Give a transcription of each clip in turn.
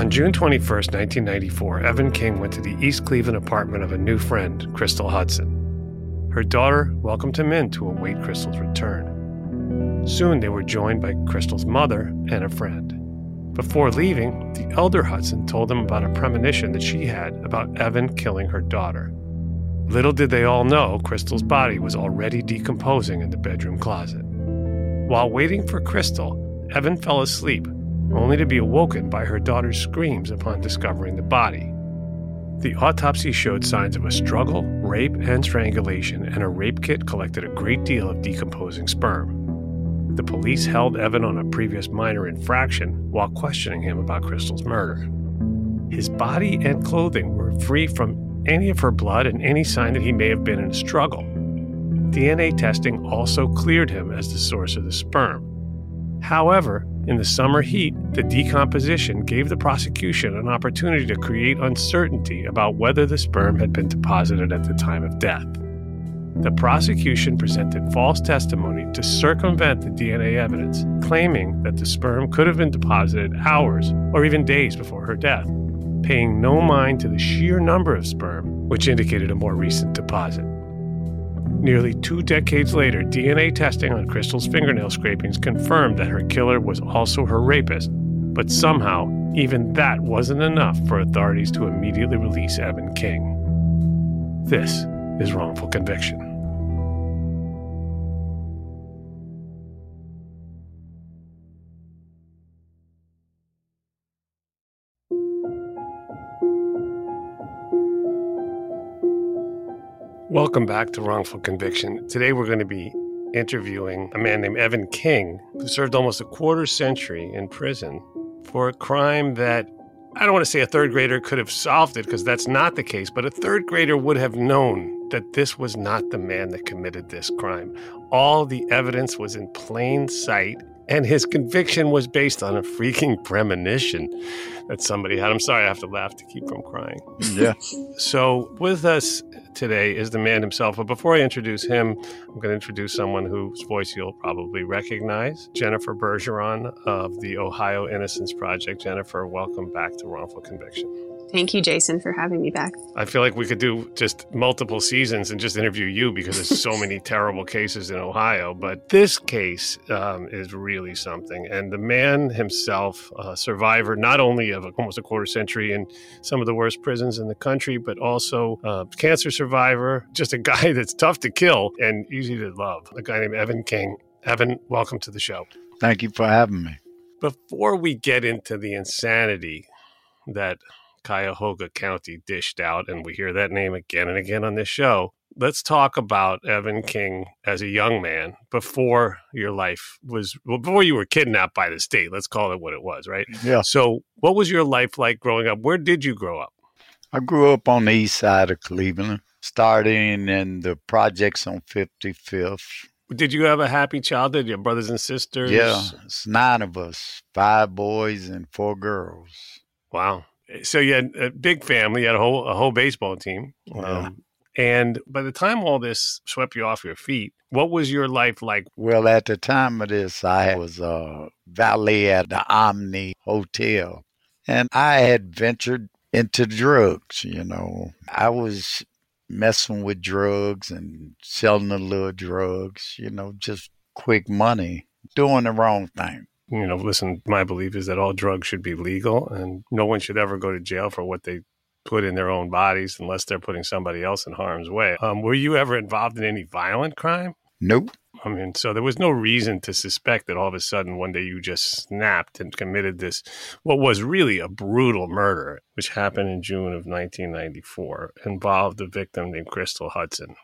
On June 21st, 1994, Evan King went to the East Cleveland apartment of a new friend, Crystal Hudson. Her daughter welcomed him in to await Crystal's return. Soon they were joined by Crystal's mother and a friend. Before leaving, the elder Hudson told them about a premonition that she had about Evan killing her daughter. Little did they all know, Crystal's body was already decomposing in the bedroom closet. While waiting for Crystal, Evan fell asleep, only to be awoken by her daughter's screams upon discovering the body. The autopsy showed signs of a struggle, rape, and strangulation, and a rape kit collected a great deal of decomposing sperm. The police held Evan on a previous minor infraction while questioning him about Crystal's murder. His body and clothing were free from any of her blood and any sign that he may have been in a struggle. DNA testing also cleared him as the source of the sperm. However, in the summer heat, the decomposition gave the prosecution an opportunity to create uncertainty about whether the sperm had been deposited at the time of death. The prosecution presented false testimony to circumvent the DNA evidence, claiming that the sperm could have been deposited hours or even days before her death, paying no mind to the sheer number of sperm, which indicated a more recent deposit. Nearly 2 decades later, DNA testing on Crystal's fingernail scrapings confirmed that her killer was also her rapist, but somehow, even that wasn't enough for authorities to immediately release Evan King. This is Wrongful Conviction. Welcome back to Wrongful Conviction. Today we're going to be interviewing a man named Evan King, who served almost a quarter century in prison for a crime that I don't want to say a third grader could have solved it, because that's not the case, but a third grader would have known that this was not the man that committed this crime. All the evidence was in plain sight, and his conviction was based on a freaking premonition that somebody had. I'm sorry, I have to laugh to keep from crying. Yeah. So with us today is the man himself. But before I introduce him, I'm going to introduce someone whose voice you'll probably recognize, Jennifer Bergeron of the Ohio Innocence Project. Jennifer, welcome back to Wrongful Conviction. Thank you, Jason, for having me back. I feel like we could do just multiple seasons and just interview you, because there's so many terrible cases in Ohio. But this case is really something. And the man himself, a survivor not only of almost a quarter century in some of the worst prisons in the country, but also a cancer survivor, just a guy that's tough to kill and easy to love, a guy named Evan King. Evan, welcome to the show. Thank you for having me. Before we get into the insanity that Cuyahoga County dished out, and we hear that name again and again on this show, let's talk about Evan King as a young man before your life was, well, before you were kidnapped by the state. Let's call it what it was, right? Yeah. So what was your life like growing up? Where did you grow up? I grew up on the east side of Cleveland, starting in the projects on 55th. Did you have a happy childhood? Your brothers and sisters? Yeah, it's 9 of us, 5 boys and 4 girls. Wow. So you had a big family, you had a whole baseball team. Yeah. And by the time all this swept you off your feet, what was your life like? Well, at the time of this, I was a valet at the Omni Hotel. And I had ventured into drugs, you know. I was messing with drugs and selling the little drugs, you know, just quick money, doing the wrong thing. You know, listen, my belief is that all drugs should be legal and no one should ever go to jail for what they put in their own bodies unless they're putting somebody else in harm's way. Were you ever involved in any violent crime? Nope. I mean, so there was no reason to suspect that all of a sudden one day you just snapped and committed this, what was really a brutal murder, which happened in June of 1994, involved a victim named Crystal Hudson.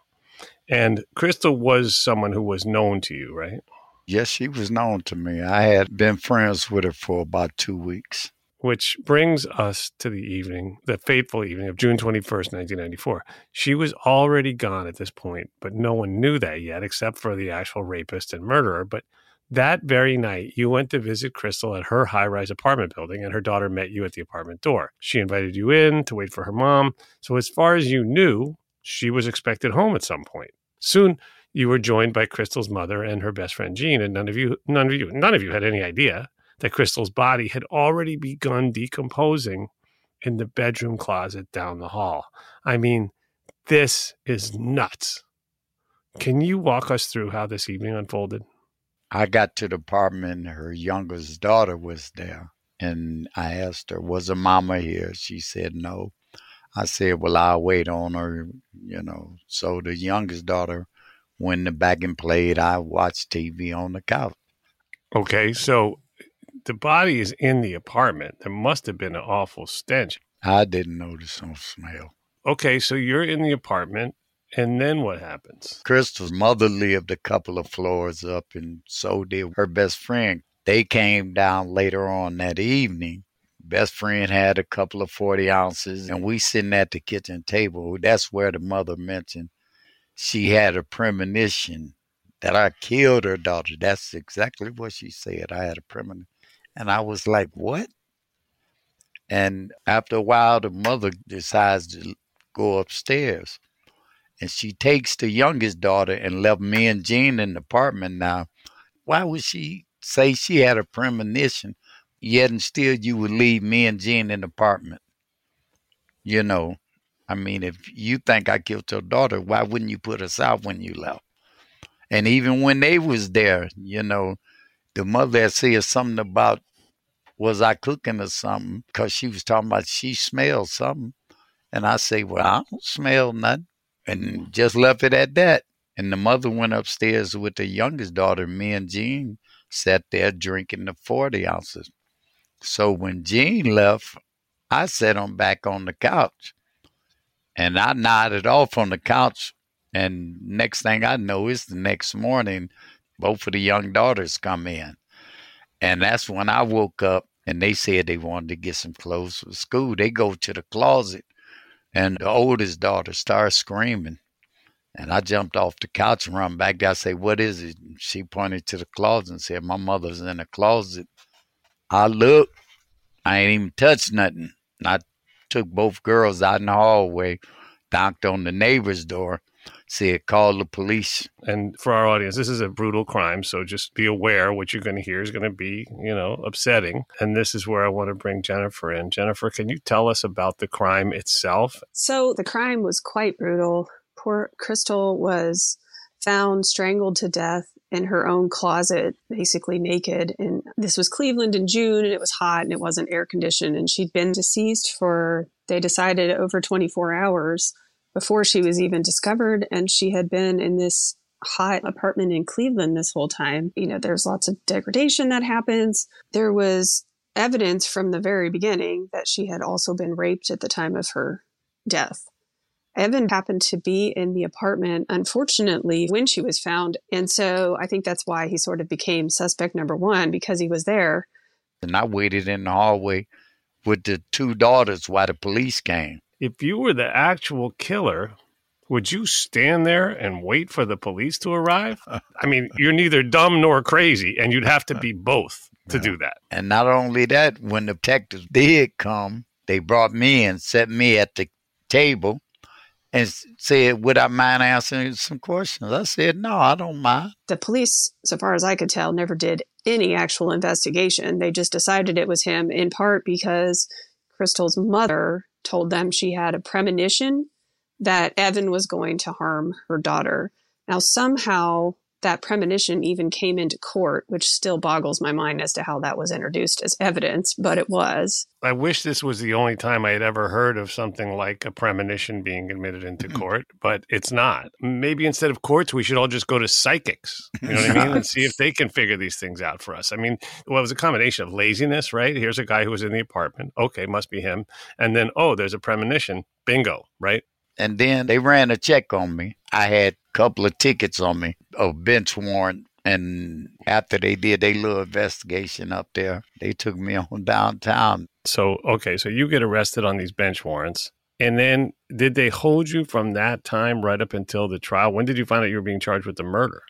And Crystal was someone who was known to you, right? Yes, she was known to me. I had been friends with her for about 2 weeks. Which brings us to the fateful evening of June 21st, 1994. She was already gone at this point, but no one knew that yet except for the actual rapist and murderer. But that very night, you went to visit Crystal at her high-rise apartment building, and her daughter met you at the apartment door. She invited you in to wait for her mom. So as far as you knew, she was expected home at some point. Soon, you were joined by Crystal's mother and her best friend, Jean, and none of you had any idea that Crystal's body had already begun decomposing in the bedroom closet down the hall. I mean, this is nuts. Can you walk us through how this evening unfolded? I got to the apartment. Her youngest daughter was there. And I asked her, was her mama here? She said no. I said, well, I'll wait on her, So the youngest daughter went back and played. I watched TV on the couch. Okay, so the body is in the apartment. There must have been an awful stench. I didn't notice no smell. Okay, so you're in the apartment, and then what happens? Crystal's mother lived a couple of floors up, and so did her best friend. They came down later on that evening. Best friend had a couple of 40 ounces, and we sitting at the kitchen table. That's where the mother mentioned she had a premonition that I killed her daughter. That's exactly what she said. I had a premonition. And I was like, what? And after a while, the mother decides to go upstairs. And she takes the youngest daughter and left me and Jean in the apartment. Now, why would she say she had a premonition, yet and still you would leave me and Jean in the apartment? I mean, if you think I killed your daughter, why wouldn't you put us out when you left? And even when they was there, the mother had said something about, was I cooking or something? Because she was talking about she smelled something. And I say, well, I don't smell nothing. And just left it at that. And the mother went upstairs with the youngest daughter. Me and Jean sat there drinking the 40 ounces. So when Jean left, I sat back on the couch. And I nodded off on the couch. And next thing I know is the next morning, both of the young daughters come in. And that's when I woke up and they said they wanted to get some clothes for school. They go to the closet and the oldest daughter starts screaming. And I jumped off the couch and run back there. I say, what is it? And she pointed to the closet and said, my mother's in the closet. I looked. I ain't even touched nothing. And I took both girls out in the hallway, knocked on the neighbor's door, said, call the police. And for our audience, this is a brutal crime, so just be aware what you're going to hear is going to be, upsetting. And this is where I want to bring Jennifer in. Jennifer, can you tell us about the crime itself? So the crime was quite brutal. Poor Crystal was found strangled to death in her own closet, basically naked. And this was Cleveland in June, and it was hot, and it wasn't air conditioned. And she'd been deceased for, they decided, over 24 hours before she was even discovered. And she had been in this hot apartment in Cleveland this whole time. There's lots of degradation that happens. There was evidence from the very beginning that she had also been raped at the time of her death. Evan happened to be in the apartment, unfortunately, when she was found. And so I think that's why he sort of became suspect number one, because he was there. And I waited in the hallway with the two daughters while the police came. If you were the actual killer, would you stand there and wait for the police to arrive? I mean, you're neither dumb nor crazy, and you'd have to be both to do that. And not only that, when the detectives did come, they brought me and set me at the table and said, would I mind answering some questions? I said, no, I don't mind. The police, so far as I could tell, never did any actual investigation. They just decided it was him, in part because Crystal's mother told them she had a premonition that Evan was going to harm her daughter. Now, somehow that premonition even came into court, which still boggles my mind as to how that was introduced as evidence, but it was. I wish this was the only time I had ever heard of something like a premonition being admitted into court, but it's not. Maybe instead of courts, we should all just go to psychics, you know what I mean, and see if they can figure these things out for us. I mean, well, it was a combination of laziness, right? Here's a guy who was in the apartment. Okay, must be him. And then, there's a premonition. Bingo, right? And then they ran a check on me. I had a couple of tickets on me, a bench warrant. And after they did their little investigation up there, they took me on downtown. So you get arrested on these bench warrants. And then did they hold you from that time right up until the trial? When did you find out you were being charged with the murder?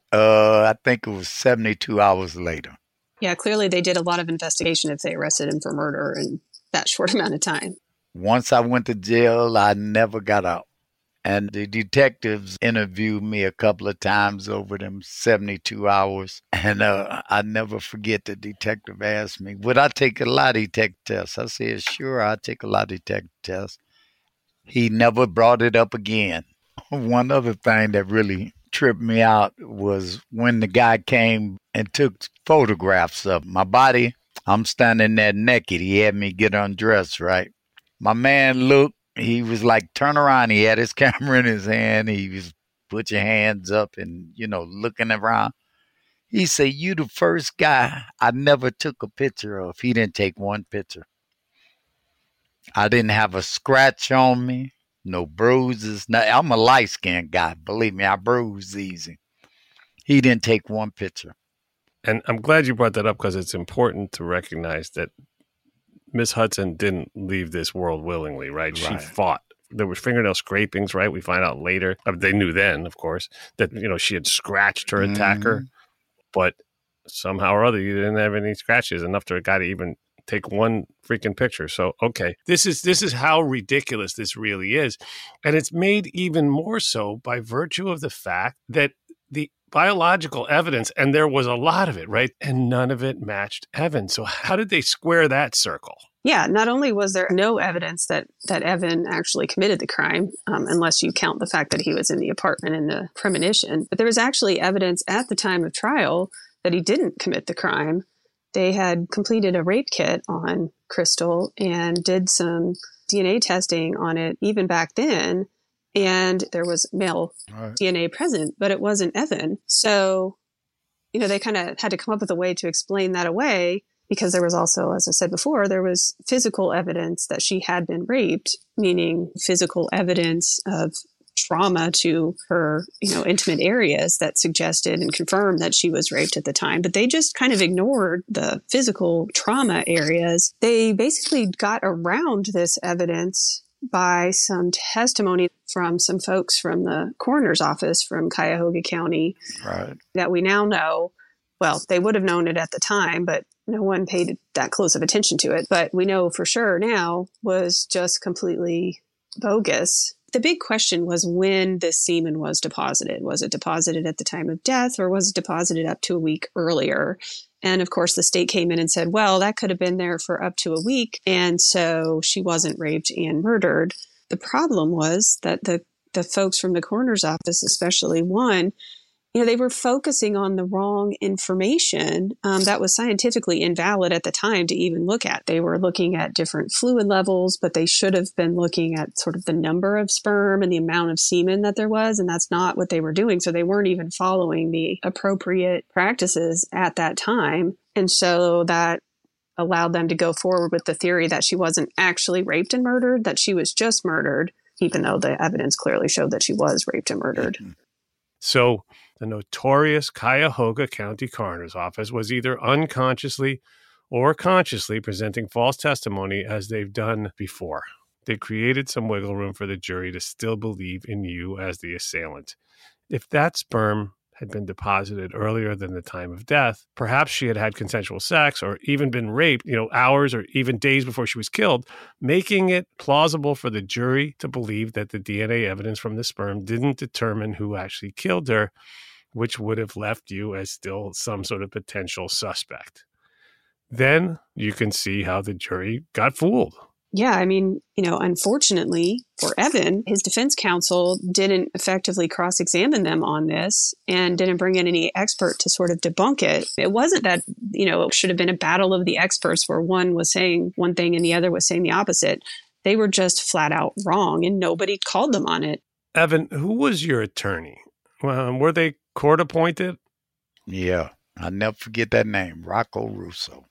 I think it was 72 hours later. Yeah, clearly they did a lot of investigation if they arrested him for murder in that short amount of time. Once I went to jail, I never got out. And the detectives interviewed me a couple of times over them 72 hours. And I never forget the detective asked me, would I take a lie detector test? I said, sure, I'll take a lie detector test. He never brought it up again. One other thing that really tripped me out was when the guy came and took photographs of my body. I'm standing there naked. He had me get undressed, right? My man looked. He was like, turn around. He had his camera in his hand. He was, put your hands up and, looking around. He said, you the first guy I never took a picture of. He didn't take one picture. I didn't have a scratch on me, no bruises. I'm a light-skinned guy. Believe me, I bruise easy. He didn't take one picture. And I'm glad you brought that up because it's important to recognize that Miss Hudson didn't leave this world willingly, right? She fought. There were fingernail scrapings, right? We find out later. They knew then, of course, that, she had scratched her attacker. But somehow or other, you didn't have any scratches enough to a guy to even take one freaking picture. So, okay, this is how ridiculous this really is. And it's made even more so by virtue of the fact that the biological evidence, and there was a lot of it, right? And none of it matched Evan. So how did they square that circle? Yeah, not only was there no evidence that Evan actually committed the crime, unless you count the fact that he was in the apartment in the premonition, but there was actually evidence at the time of trial that he didn't commit the crime. They had completed a rape kit on Crystal and did some DNA testing on it even back then. And there was male DNA present, but it wasn't Evan. So, they kind of had to come up with a way to explain that away because there was also, as I said before, there was physical evidence that she had been raped, meaning physical evidence of trauma to her, intimate areas that suggested and confirmed that she was raped at the time. But they just kind of ignored the physical trauma areas. They basically got around this evidence by some testimony from some folks from the coroner's office from Cuyahoga County that we now know. Well, they would have known it at the time, but no one paid that close of attention to it. But we know for sure now was just completely bogus. The big question was when this semen was deposited. Was it deposited at the time of death or was it deposited up to a week earlier? And of course, the state came in and said, well, that could have been there for up to a week. And so she wasn't raped and murdered. The problem was that the folks from the coroner's office, especially one, they were focusing on the wrong information that was scientifically invalid at the time to even look at. They were looking at different fluid levels, but they should have been looking at sort of the number of sperm and the amount of semen that there was, and that's not what they were doing. So they weren't even following the appropriate practices at that time. And so that allowed them to go forward with the theory that she wasn't actually raped and murdered, that she was just murdered, even though the evidence clearly showed that she was raped and murdered. So the notorious Cuyahoga County Coroner's Office was either unconsciously or consciously presenting false testimony as they've done before. They created some wiggle room for the jury to still believe in you as the assailant. If that sperm had been deposited earlier than the time of death, perhaps she had had consensual sex or even been raped, hours or even days before she was killed, making it plausible for the jury to believe that the DNA evidence from the sperm didn't determine who actually killed her, which would have left you as still some sort of potential suspect. Then you can see how the jury got fooled. Yeah, unfortunately for Evan, his defense counsel didn't effectively cross-examine them on this and didn't bring in any expert to sort of debunk it. It wasn't that, it should have been a battle of the experts where one was saying one thing and the other was saying the opposite. They were just flat out wrong and nobody called them on it. Evan, who was your attorney? Were they court appointed? Yeah, I'll never forget that name, Rocco Russo.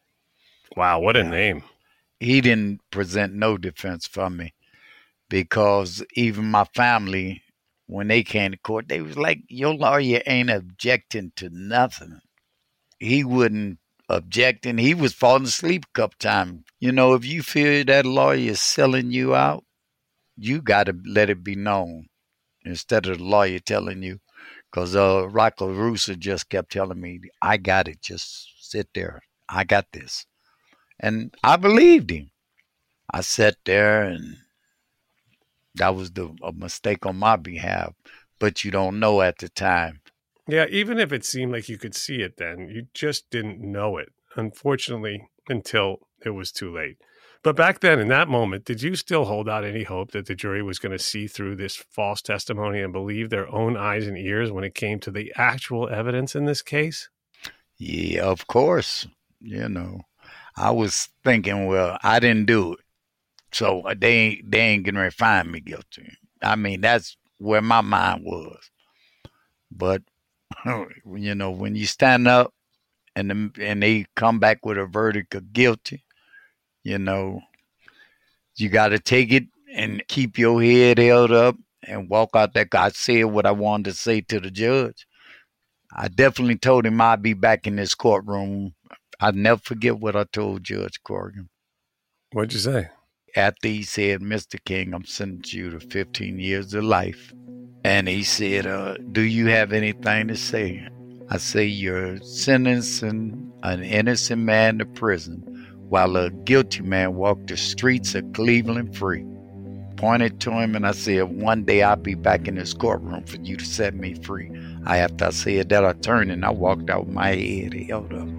Wow, what a name. He didn't present no defense for me because even my family, when they came to court, they was like, your lawyer ain't objecting to nothing. He wouldn't object, and he was falling asleep a couple times. If you feel that lawyer is selling you out, you got to let it be known instead of the lawyer telling you. Because Rocco Russo just kept telling me, I got it. Just sit there. I got this. And I believed him. I sat there and That was a mistake on my behalf, but you don't know at the time. Yeah, even if it seemed like you could see it then, you just didn't know it, unfortunately, until it was too late. But back then, in that moment, did you still hold out any hope that the jury was going to see through this false testimony and believe their own eyes and ears when it came to the actual evidence in this case? Yeah, of course. I was thinking, well, I didn't do it, so they ain't gonna find me guilty. I mean, that's where my mind was. But when you stand up and they come back with a verdict of guilty, you got to take it and keep your head held up and walk out there. I said what I wanted to say to the judge. I definitely told him I'd be back in this courtroom. I'd never forget what I told Judge Corrigan. What'd you say? After he said, Mr. King, I'm sentencing you to 15 years of life. And he said, do you have anything to say? I say, you're sentencing an innocent man to prison while a guilty man walked the streets of Cleveland free. Pointed to him and I said, one day I'll be back in this courtroom for you to set me free. After I said that, I turned and I walked out with my head held up.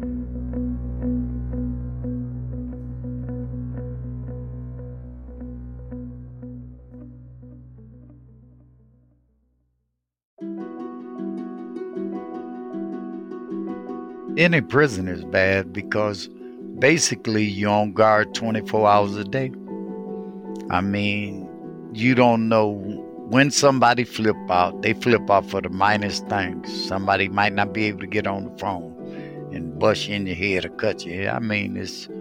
Any prison is bad because basically you're on guard 24 hours a day. I mean, you don't know when somebody flip out. They flip out for the minest things. Somebody might not be able to get on the phone and bust you in your head or cut your head. I mean,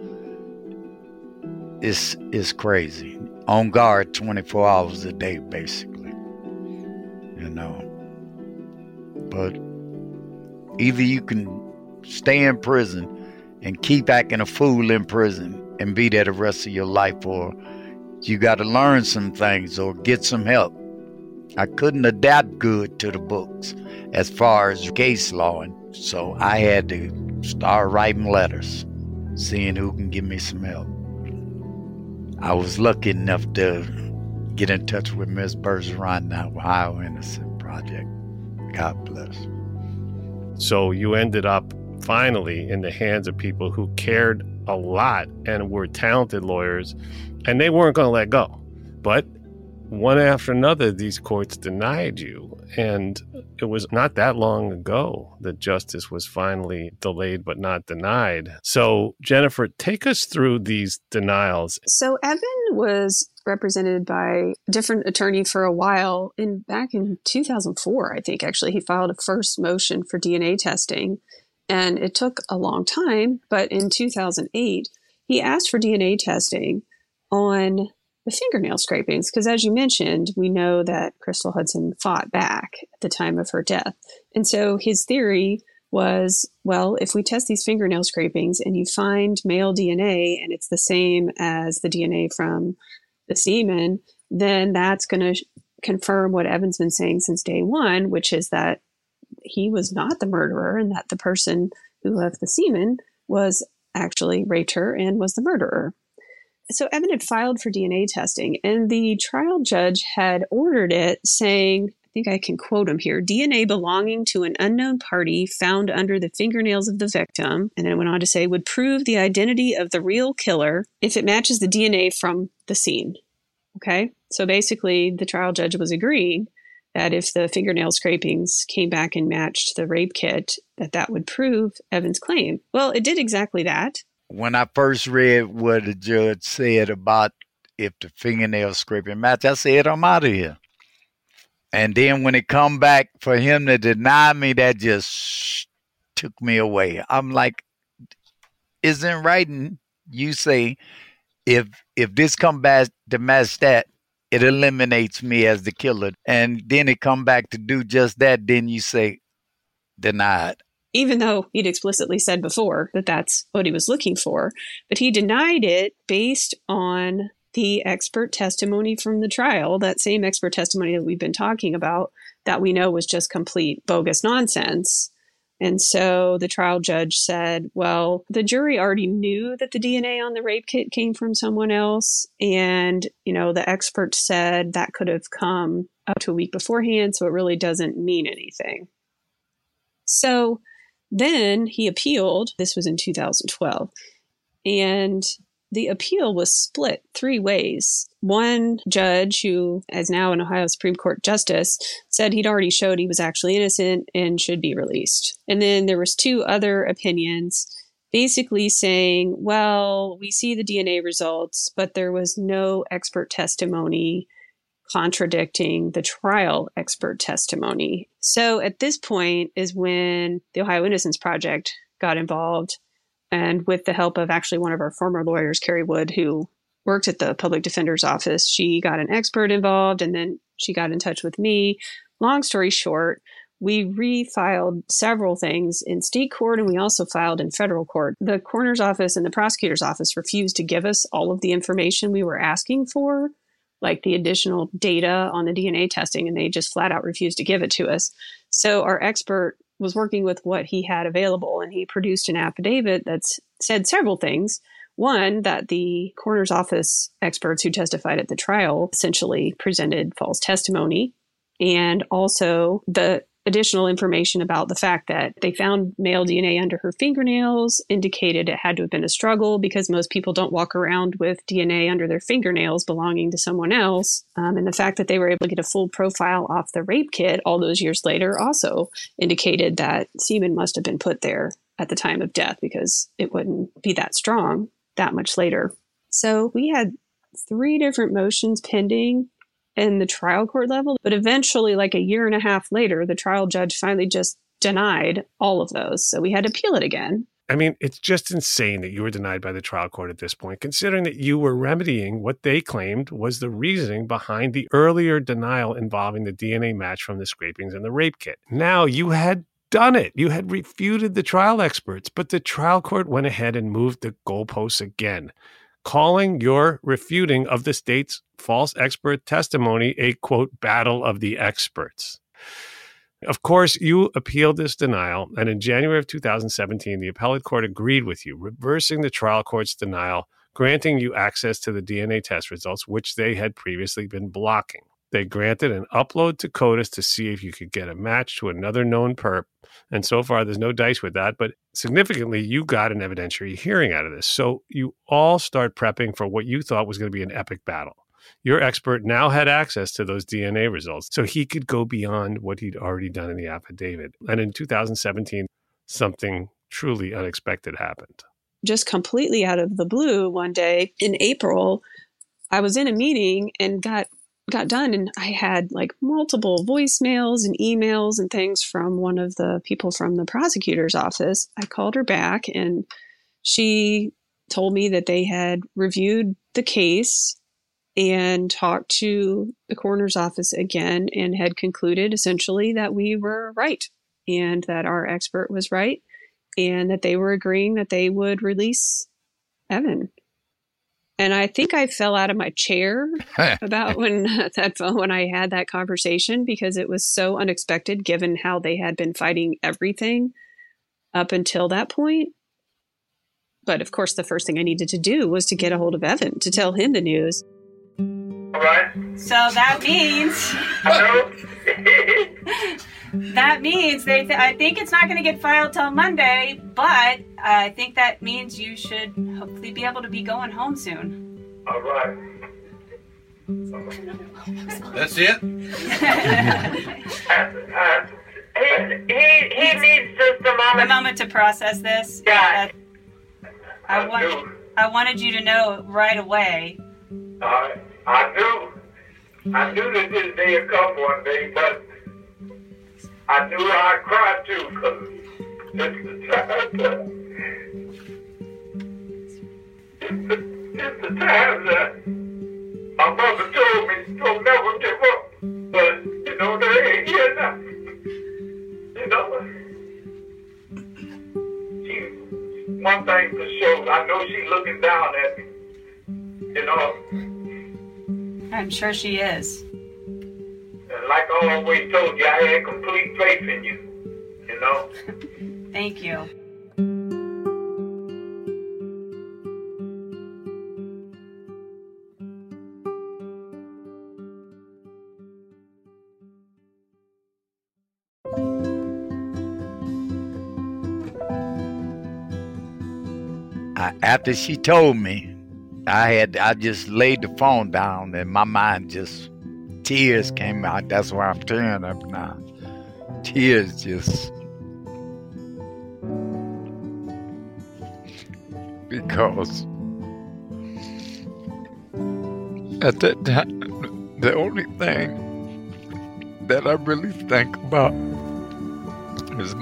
it's crazy. On guard 24 hours a day, basically. But either you can stay in prison and keep acting a fool in prison and be there the rest of your life, or you got to learn some things or get some help. I couldn't adapt good to the books as far as case law, and so I had to start writing letters, seeing who can give me some help. I was lucky enough to get in touch with Miss Bergeron now, Ohio Innocent Project. God bless. So you ended up finally in the hands of people who cared a lot and were talented lawyers, and they weren't going to let go. But one after another, these courts denied you. And it was not that long ago that justice was finally delayed but not denied. So, Jennifer, take us through these denials. So Evan was represented by a different attorney for a while. Back in 2004, I think, actually, he filed a first motion for DNA testing. And it took a long time, but in 2008, he asked for DNA testing on the fingernail scrapings, because as you mentioned, we know that Crystal Hudson fought back at the time of her death. And so his theory was, well, if we test these fingernail scrapings and you find male DNA and it's the same as the DNA from the semen, then that's going to confirm what Evan's been saying since day one, which is that he was not the murderer and that the person who left the semen was actually raped her and was the murderer. So Evan had filed for DNA testing, and the trial judge had ordered it, saying, I think I can quote him here, DNA belonging to an unknown party found under the fingernails of the victim, and then it went on to say, would prove the identity of the real killer if it matches the DNA from the scene. Okay? So basically, the trial judge was agreeing that if the fingernail scrapings came back and matched the rape kit, that would prove Evan's claim. Well, it did exactly that. When I first read what the judge said about if the fingernail scraping match, I said, I'm out of here. And then when it come back for him to deny me, that just took me away. I'm like, isn't writing, you say, if this come back to match that, it eliminates me as the killer. And then it come back to do just that, then you say, denied. Even though he'd explicitly said before that that's what he was looking for. But he denied it based on the expert testimony from the trial, that same expert testimony that we've been talking about, that we know was just complete bogus nonsense. And so the trial judge said, well, the jury already knew that the DNA on the rape kit came from someone else. And, the expert said that could have come up to a week beforehand. So it really doesn't mean anything. So then he appealed. This was in 2012. And the appeal was split 3 ways. One judge, who is now an Ohio Supreme Court justice, said he'd already showed he was actually innocent and should be released. And then there was 2 other opinions basically saying, well, we see the DNA results, but there was no expert testimony contradicting the trial expert testimony. So at this point is when the Ohio Innocence Project got involved. And with the help of actually one of our former lawyers, Carrie Wood, who worked at the public defender's office, she got an expert involved, and then she got in touch with me. Long story short, we refiled several things in state court, and we also filed in federal court. The coroner's office and the prosecutor's office refused to give us all of the information we were asking for, like the additional data on the DNA testing, and they just flat out refused to give it to us. So our expert was working with what he had available, and he produced an affidavit that said several things. One, that the coroner's office experts who testified at the trial essentially presented false testimony, and also the additional information about the fact that they found male DNA under her fingernails indicated it had to have been a struggle because most people don't walk around with DNA under their fingernails belonging to someone else. And the fact that they were able to get a full profile off the rape kit all those years later also indicated that semen must have been put there at the time of death because it wouldn't be that strong that much later. So we had 3 different motions pending in the trial court level. But eventually, like a year and a half later, the trial judge finally just denied all of those. So we had to appeal it again. I mean, it's just insane that you were denied by the trial court at this point, considering that you were remedying what they claimed was the reasoning behind the earlier denial involving the DNA match from the scrapings and the rape kit. Now you had done it. You had refuted the trial experts, but the trial court went ahead and moved the goalposts again, calling your refuting of the state's false expert testimony a, quote, battle of the experts. Of course, you appealed this denial, and in January of 2017, the appellate court agreed with you, reversing the trial court's denial, granting you access to the DNA test results, which they had previously been blocking. They granted an upload to CODIS to see if you could get a match to another known perp. And so far, there's no dice with that. But significantly, you got an evidentiary hearing out of this. So you all start prepping for what you thought was going to be an epic battle. Your expert now had access to those DNA results, so he could go beyond what he'd already done in the affidavit. And in 2017, something truly unexpected happened. Just completely out of the blue, one day in April, I was in a meeting and got done, and I had like multiple voicemails and emails and things from one of the people from the prosecutor's office. I called her back, and she told me that they had reviewed the case and talked to the coroner's office again and had concluded essentially that we were right and that our expert was right and that they were agreeing that they would release Evan. And I think I fell out of my chair about when I had that conversation, because it was so unexpected given how they had been fighting everything up until that point. But of course, the first thing I needed to do was to get a hold of Evan to tell him the news. All right. So that means... Hello? That means I think it's not going to get filed till Monday, but I think that means you should hopefully be able to be going home soon. All right. That's it? He needs just a moment. A moment to process this. Yeah. I wanted you to know right away. I knew that this day would come one day, but I knew I'd cry too, because it's the time that my mother told me don't never give up. But, they ain't here now. One thing for sure, I know she's looking down at me. I'm sure she is. And like I always told you, I had complete faith in you. Thank you. After she told me, I just laid the phone down and my mind just, tears came out. That's why I'm tearing up now. Tears just, because at that time, the only thing that I really think about is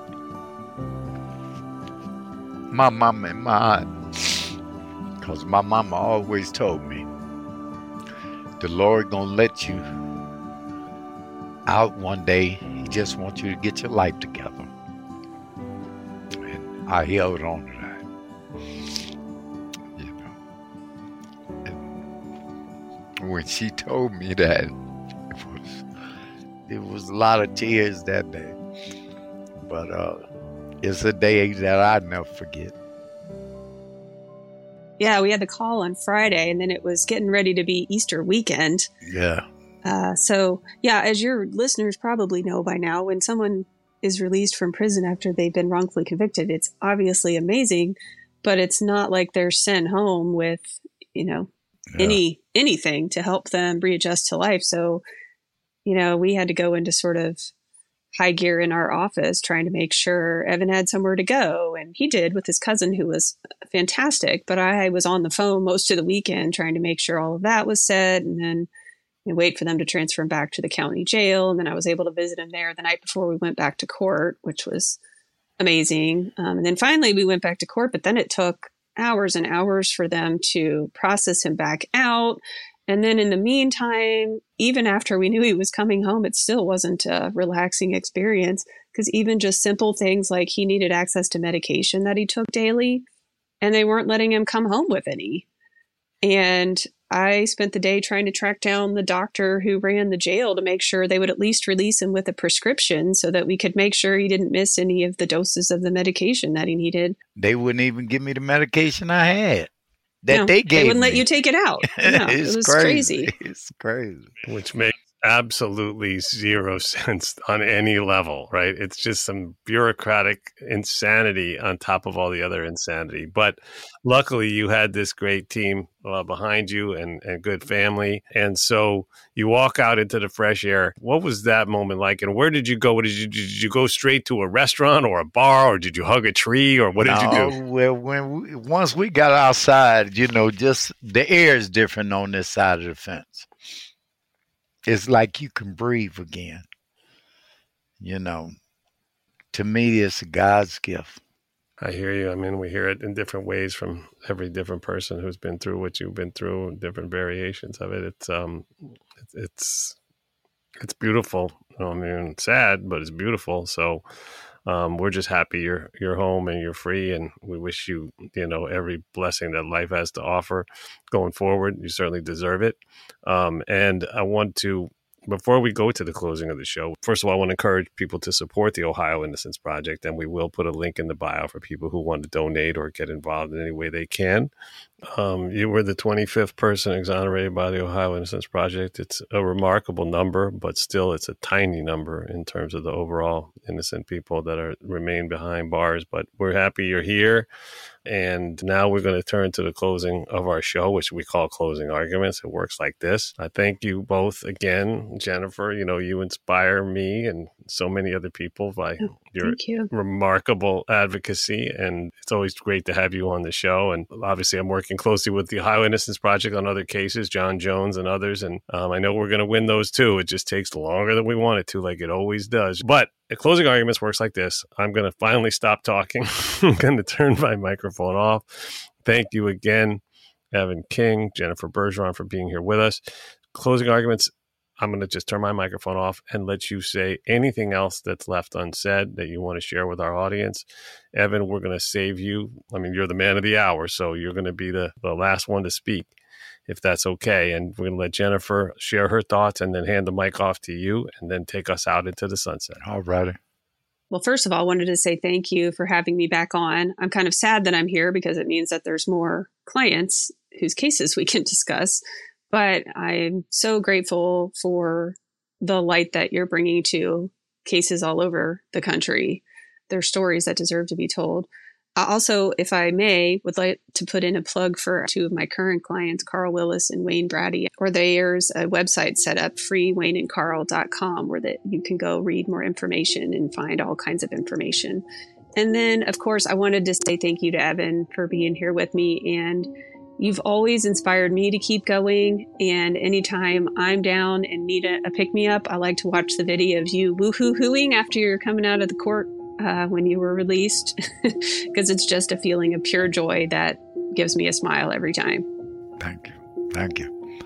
my mama and my aunt. Because my mama always told me, the Lord gonna let you out one day. He just wants you to get your life together. And I held on to that. You know. And when she told me that, it was a lot of tears that day. But it's a day that I'll never forget. Yeah, we had the call on Friday, and then it was getting ready to be Easter weekend. Yeah. So, as your listeners probably know by now, when someone is released from prison after they've been wrongfully convicted, it's obviously amazing, but it's not like they're sent home with, anything to help them readjust to life. So, we had to go into sort of high gear in our office trying to make sure Evan had somewhere to go. And he did with his cousin, who was fantastic. But I was on the phone most of the weekend trying to make sure all of that was set, and then wait for them to transfer him back to the county jail. And then I was able to visit him there the night before we went back to court, which was amazing. And then finally we went back to court, but then it took hours and hours for them to process him back out. And then in the meantime, even after we knew he was coming home, it still wasn't a relaxing experience, because even just simple things like he needed access to medication that he took daily, and they weren't letting him come home with any. And I spent the day trying to track down the doctor who ran the jail to make sure they would at least release him with a prescription so that we could make sure he didn't miss any of the doses of the medication that he needed. They wouldn't even give me the medication I had. They gave they wouldn't me. let you take it out. No, it was crazy. It's crazy. Which makes absolutely zero sense on any level, right? It's just some bureaucratic insanity on top of all the other insanity. But luckily, you had this great team behind you and good family. And so you walk out into the fresh air. What was that moment like? And where did you go? Did you go straight to a restaurant or a bar, or did you hug a tree, or what did you do? Well, once we got outside, just the air is different on this side of the fence. It's like you can breathe again. To me, it's God's gift. I hear you. I mean, we hear it in different ways from every different person who's been through what you've been through, different variations of it. It's beautiful. I mean, it's sad, but it's beautiful. So we're just happy you're home and you're free, and we wish you, every blessing that life has to offer going forward. You certainly deserve it. And I want to, before we go to the closing of the show, first of all, I want to encourage people to support the Ohio Innocence Project, and we will put a link in the bio for people who want to donate or get involved in any way they can. You were the 25th person exonerated by the Ohio Innocence Project. It's a remarkable number, but still it's a tiny number in terms of the overall innocent people that remain behind bars. But we're happy you're here. And now we're going to turn to the closing of our show, which we call Closing Arguments. It works like this. I thank you both again, Jennifer. You inspire me and so many other people by your remarkable advocacy. And it's always great to have you on the show. And obviously, I'm working closely with the Ohio Innocence Project on other cases, John Jones and others. And I know we're going to win those too. It just takes longer than we want it to, like it always does. But the Closing Arguments works like this. I'm going to finally stop talking. I'm going to turn my microphone off. Thank you again, Evan King, Jennifer Bergeron, for being here with us. Closing Arguments, I'm going to just turn my microphone off and let you say anything else that's left unsaid that you want to share with our audience. Evan, we're going to save you. I mean, you're the man of the hour, so you're going to be the last one to speak, if that's okay. And we're going to let Jennifer share her thoughts and then hand the mic off to you and then take us out into the sunset. All righty. Well, first of all, I wanted to say thank you for having me back on. I'm kind of sad that I'm here because it means that there's more clients whose cases we can discuss. But I'm so grateful for the light that you're bringing to cases all over the country. They're stories that deserve to be told. I also, if I may, would like to put in a plug for two of my current clients, Carl Willis and Wayne Brady, or there's a website set up, freewayneandcarl.com, where that you can go read more information and find all kinds of information. And then, of course, I wanted to say thank you to Evan for being here with me. And you've always inspired me to keep going. And anytime I'm down and need a pick-me-up, I like to watch the video of you woo-hoo-hooing after you're coming out of the court when you were released, because it's just a feeling of pure joy that gives me a smile every time. Thank you. Thank you.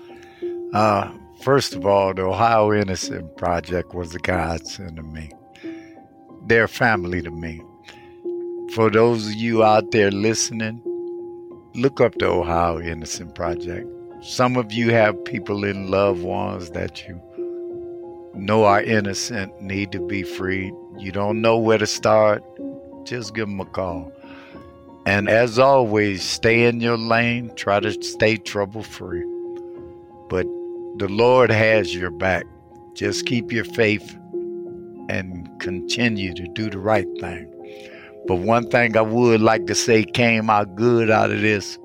First of all, the Ohio Innocent Project was a godsend to me. They're family to me. For those of you out there listening, look up the Ohio Innocent Project. Some of you have people in loved ones that you know are innocent, need to be freed. You don't know where to start, just give them a call. And as always, stay in your lane, try to stay trouble-free. But the Lord has your back. Just keep your faith and continue to do the right thing. But one thing I would like to say came out good out of this,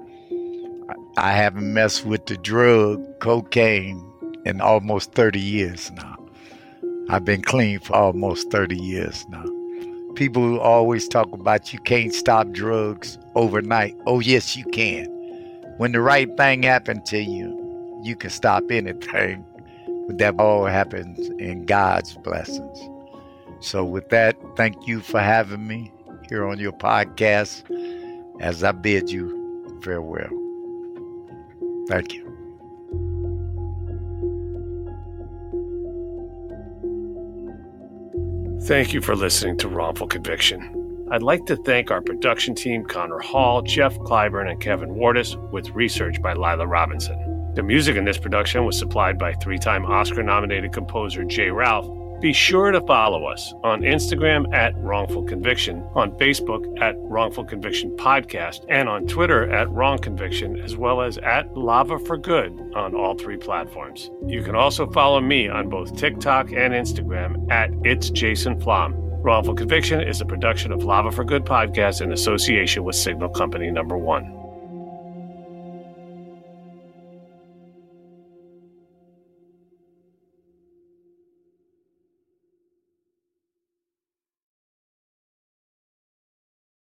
I haven't messed with the drug, cocaine, in almost 30 years now. I've been clean for almost 30 years now. People always talk about you can't stop drugs overnight. Oh, yes, you can. When the right thing happened to you, you can stop anything. But that all happens in God's blessings. So with that, thank you for having me here on your podcast as I bid you farewell. Thank you. Thank you for listening to Wrongful Conviction. I'd like to thank our production team, Connor Hall, Jeff Clyburn, and Kevin Wardis, with research by Lila Robinson. The music in this production was supplied by three-time Oscar-nominated composer Jay Ralph. Be sure to follow us on Instagram at Wrongful Conviction, on Facebook at Wrongful Conviction Podcast, and on Twitter at Wrong Conviction, as well as at Lava for Good on all three platforms. You can also follow me on both TikTok and Instagram at It's Jason Flom. Wrongful Conviction is a production of Lava for Good Podcast in association with Signal Company No. 1.